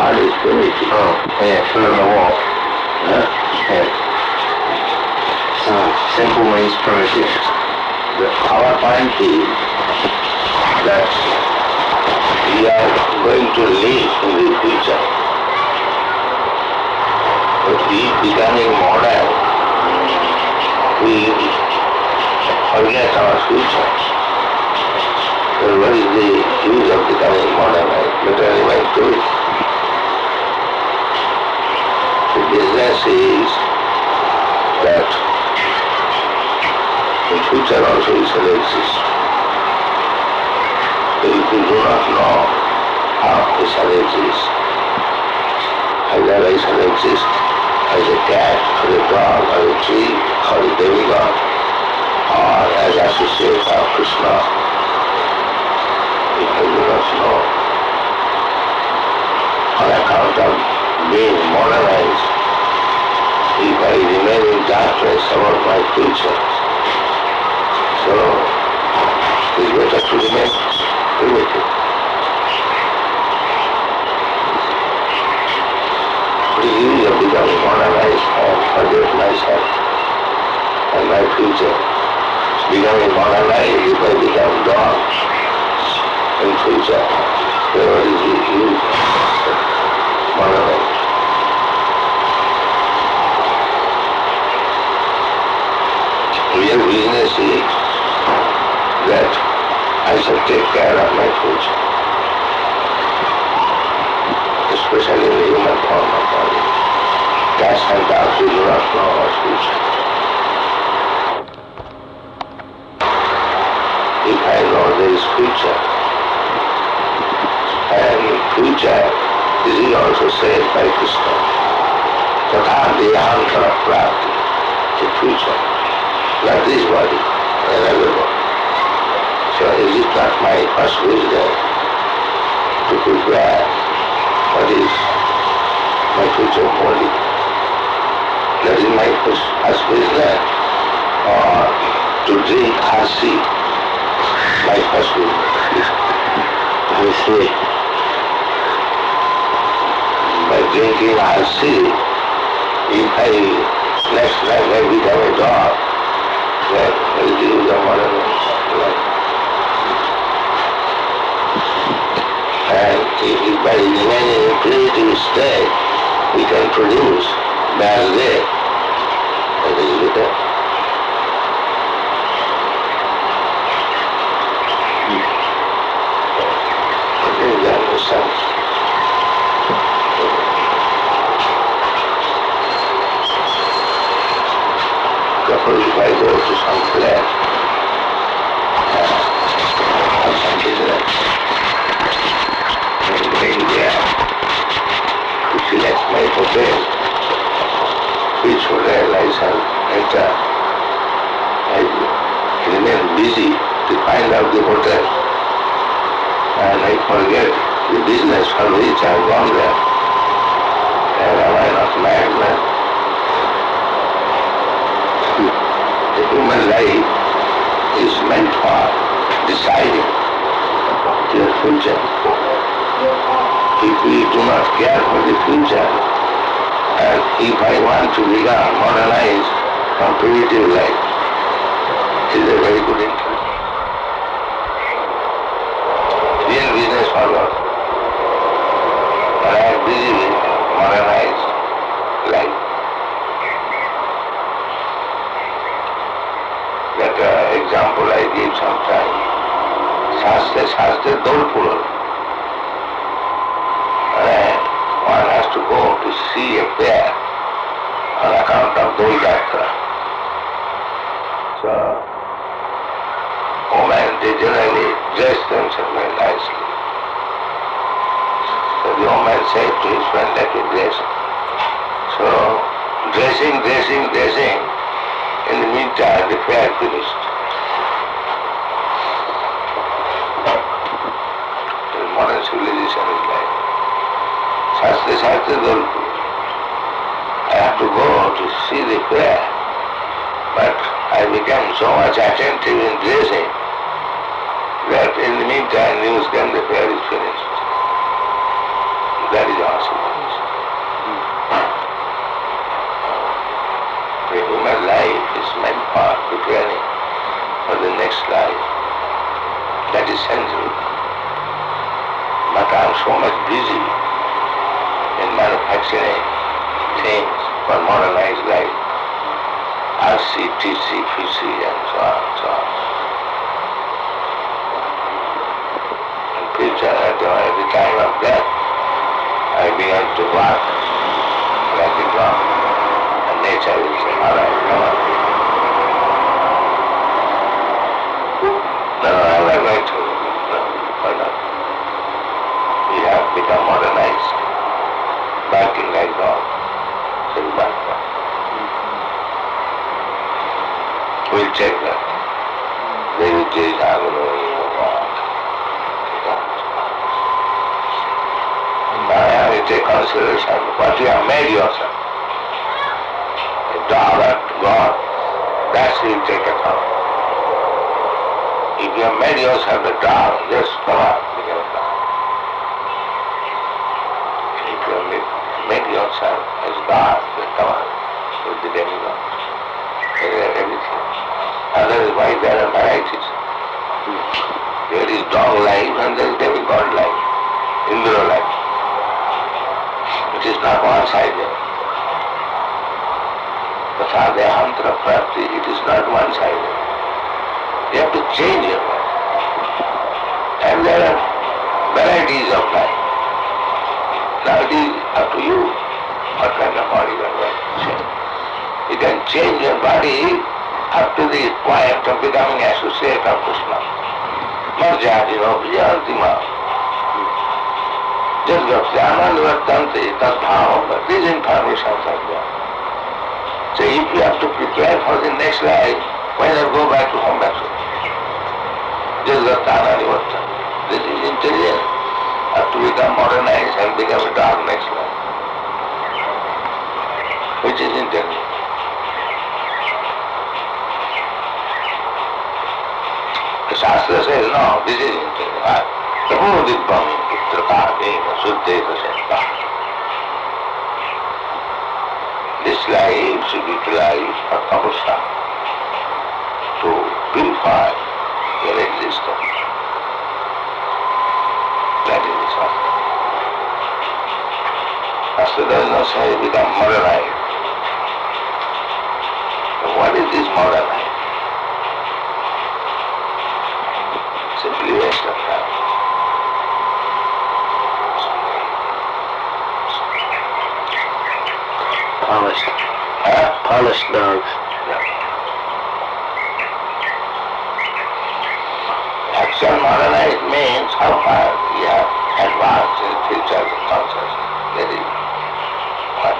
heart is primitive. Oh, yes, on the wall. Huh? Yes. Simple means primitive. Our point is that we are going to live in the future. But we becoming modern, we forget our future. So what is the use of becoming modernized? Better remain to it. The business is that in future also it shall exist. So if you do not know how it shall exist, either I shall exist as a cat, or a dog, or a tree, or a demigod, or as associate of Krishna, if I do not know, on account of being modernized, if I remain in darkness about my future, so it's better to remain primitive. The use of becoming modernized and forget myself and my future. Becoming modernized if I become dog in future, then what is the use of modernized? Real business is that I shall take care of my future, especially in the human form of body. Cats and dogs do not know our future. If I know there is future, and future is also said by Krishna, Tatha Deyantara Prapti, the future, not this body, another body. So is it not my first wisdom to prepare what is my future body? That is my first wisdom. Or to drink Harsi, my first wisdom. I see. By drinking Harsi, if I next life I become a dog, then I will use the modern life. And if by remaining in primitive state, we can produce bad day, that is better. Okay, you understand? Suppose if I go to some place, or some business, and going there to select my hotel, which hotel I shall enter, I remain busy to find out the hotel, and I forget the business for which I have gone there. And am I not madman? The human life is meant for deciding your future. If we do not care for the future, and if I want to become modernized from primitive life, it is a very good interest. Real business for what? And I am busy with modernized life. That example I gave sometime. Shastra Dolpur. One has to go to see a fair on account of Dol Yatra. So, women, they generally dress themselves very nicely. So the woman said to his friend, let me dress. So, dressing. In the meantime, the fair finished. The modern civilization is like Shastra Dolpur. I have to go to see the fair, but I became so much attentive in dressing that in the meantime news came the fair is finished. That is our civilization. The human life is meant for preparing for the next life. That is sensible. But I am so much busy in manufacturing things for modernized life. RC, TC, PC, and so on and so on. In future, at the time of death, I began to work like a dog. And nature will say, all right, come on. No, I'm not going to. No, why not? We have become modernized, barking like dog. So we bark back. We'll check that. They will change our I will take consideration what you have made yourself. A dog unto God, that will take account. If you have made yourself a dog, just come on, become a dog. If you have made yourself as God, then come on, you'll be demigod. Everything. Otherwise, why there are varieties? There is dog life and there is demigod life, Indra life. It is not one-sided. Prasade Hantra Prapti, it is not one-sided. You have to change your life. And there are varieties of life. Now it is up to you what kind of body you are going to change. You can change your body up to the point of becoming associate of Krishna. Marjadino Vijayantima. Just Bhakti-Ananda Vartanti Tadbhava, but these informations are there. So if you have to prepare for the next life, why not go back to home back to just Bhakti-Ananda Vartanti? This is intelligent. Have to become modernized and become a dog next life. Which is intelligent. The Shastra says, no, this is intelligent. Prabodhibhami putrapādena suddheta sattva. This life should be utilized for tapasya, to purify your existence. That is the Shastra. Shastra does not say become modernized. But what is this modern life? Simply waste of time. Polished dogs. Actual modernized means how far we have advanced in future consciousness. That is what.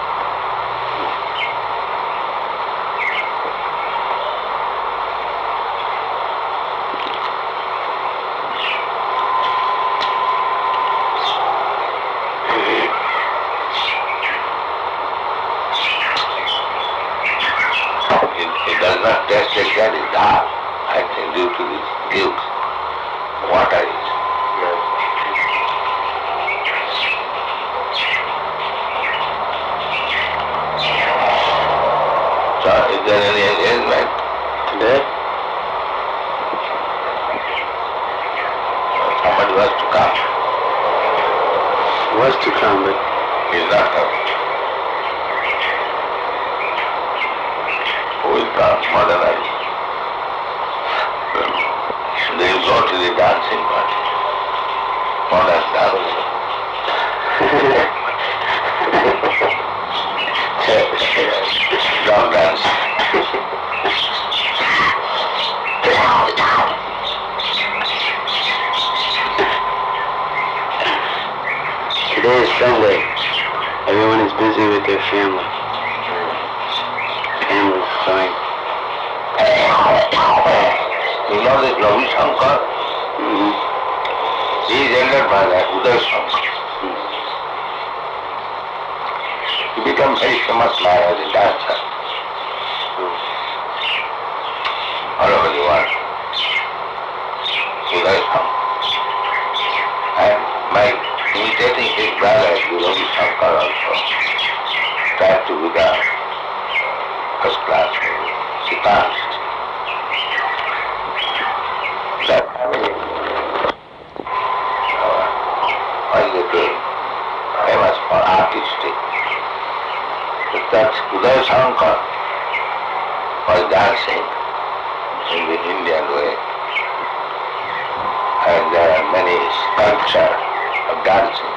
It does not taste like that is dark, I think, due to the guilt. Water is. So, is there any engagement today? Somebody was to come. Was to come, but He is not coming. Who will come? Modernize. They will go to the dancing party. Modern dancing. Dog dancing. today is Sunday. Everyone is busy with their family. Families going. You know this Ravi Shankar? He is ended by that Uday Shankar. He became very famous now as a dancer. All over the world. Uday Shankar. And by imitating his brother, Ravi Shankar also tried to become first class sitarist. That family, when they came, famous for artistry, that Uday Shankar was dancing in the Indian way. And there are many sculptures of dancing.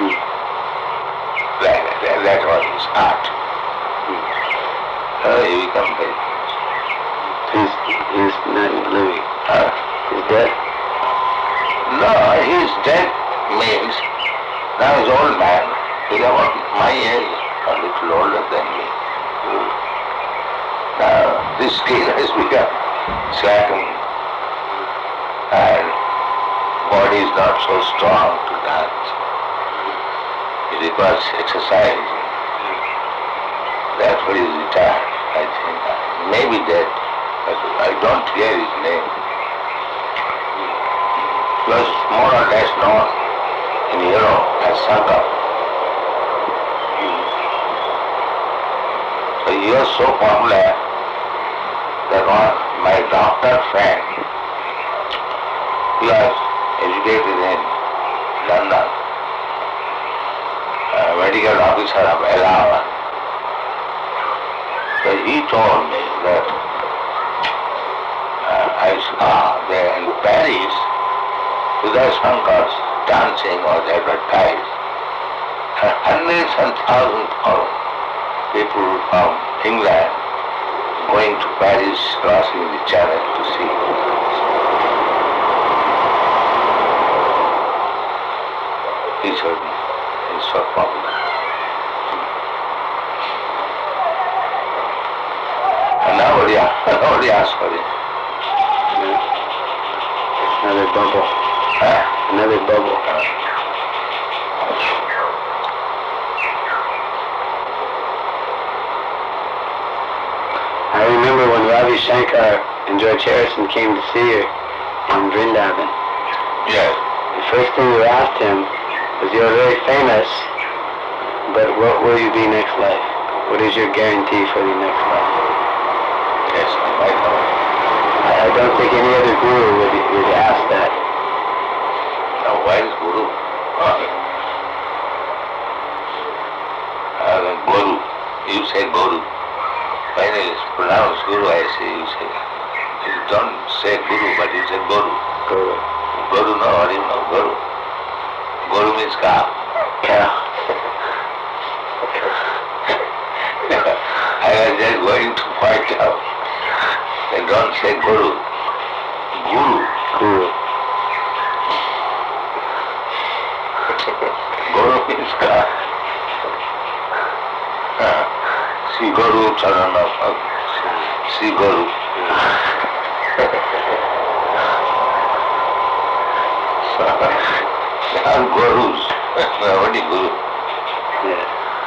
That was his art. He became very He's not living. He's dead? No, he's dead means now he's old man. He's about my age, a little older than me. Now this skill has become slackened and body is not so strong to dance. It requires exercise. That's why he's retired, I think. Maybe dead, but I don't hear his name. He was more or less known in Europe as Shankar. So he was so popular that my doctor friend, he was educated in London, medical officer of Allahabad. So he told me that I saw there in Paris, Uday Shankar's dancing was advertised. Hundreds and thousands of people from England going to Paris, crossing the channel to see. He's so popular. And nobody asks for it. Another bubble. Another bubble. I remember when Ravi Shankar and George Harrison came to see you in Vrindavan. Yes. The first thing you asked him was, you're very famous, but what will you be next life? What is your guarantee for the next life? Yes, I know. I don't think any other guru would ask that. Now, why is Guru? Guru. You say Guru. When it is pronounced Guru, I say, you don't say Guru, but you say Guru. Guru. Guru, no, what do you know? Guru. Guru means cow. Yeah. I was just going to point out. They don't say Guru. Guru. Guru. Guru means cow. Sri Guru Charana. Sri Guru. They are gurus. Nobody Guru. Yeah.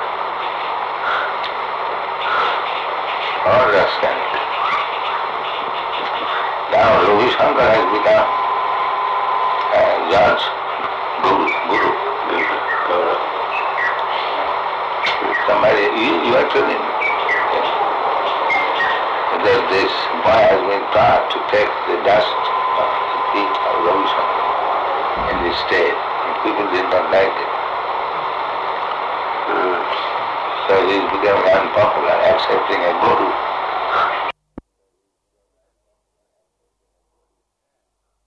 Understand. Now Ravi Shankar has become George Guru. Somebody, you are telling me that this boy has been taught to take the dust of the feet of Ravi Shankar in the state, and people did not like it. So he is becoming unpopular, accepting a guru.